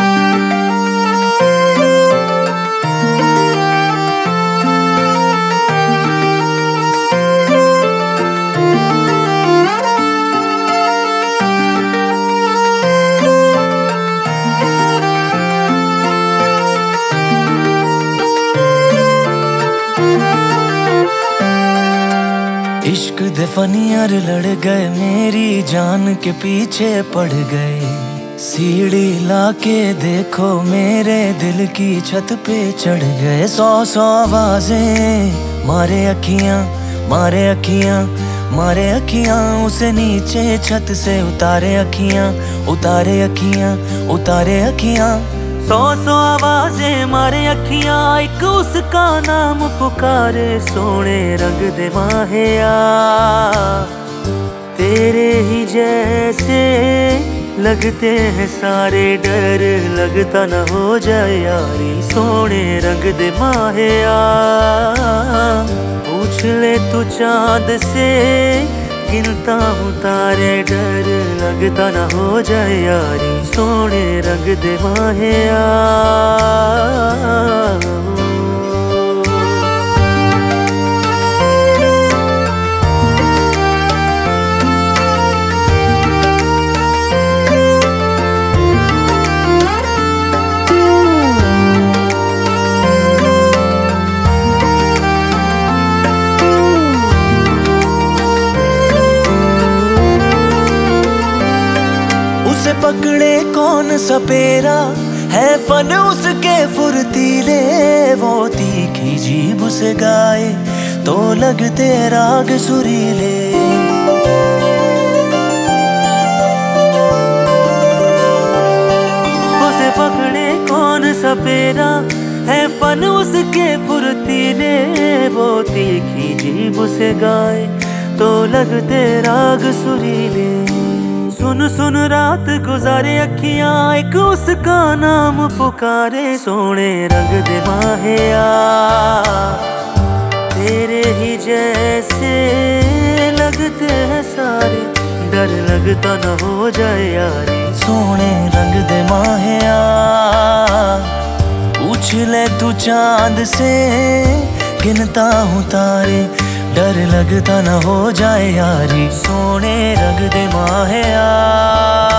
इश्क दे फनियार लड़ गए, मेरी जान के पीछे पड़ गए। सीढ़ी लाके देखो मेरे दिल की छत पे चढ़ गए। सौ सौ आवाजें मारे अखियां, मारे अखियां, मारे अखियां। उसे नीचे छत से उतारे अखियां, उतारे अखियां, उतारे अखियां। सौ सौ आवाजें मारे अखियां, एक उसका नाम पुकारे। सोने रंग दे माहिया तेरे ही जैसे लगते हैं सारे, डर लगता न हो जाए यारी। सोने रंग दे माहिया पूछ ले तू चांद से, गिनता हूँ तारे, डर लगता न हो जाए यारी। सोने रंग दे माहिया। उसे पकड़े कौन सपेरा, है फन उसके फुर्तीले। वो तीखी जीभ उसे गाए तो लगते राग सुरीले। उसे पकड़े कौन सपेरा, है फन उसके फुर्तीले। वो तीखी जीभ उसे गाए तो लगते राग सुरीले। सुन सुन रात गुजारे अखियां, एक उसका नाम पुकारे। सोने रंग दे माहिया तेरे ही जैसे लगते हैं सारे, डर लगता न हो जाए यारी। सोने रंग दे माहिया पूछ ले तू चांद से, गिनता हूँ तारे, डर लगता न हो जाए यारी। सोने रंग दे माहिया।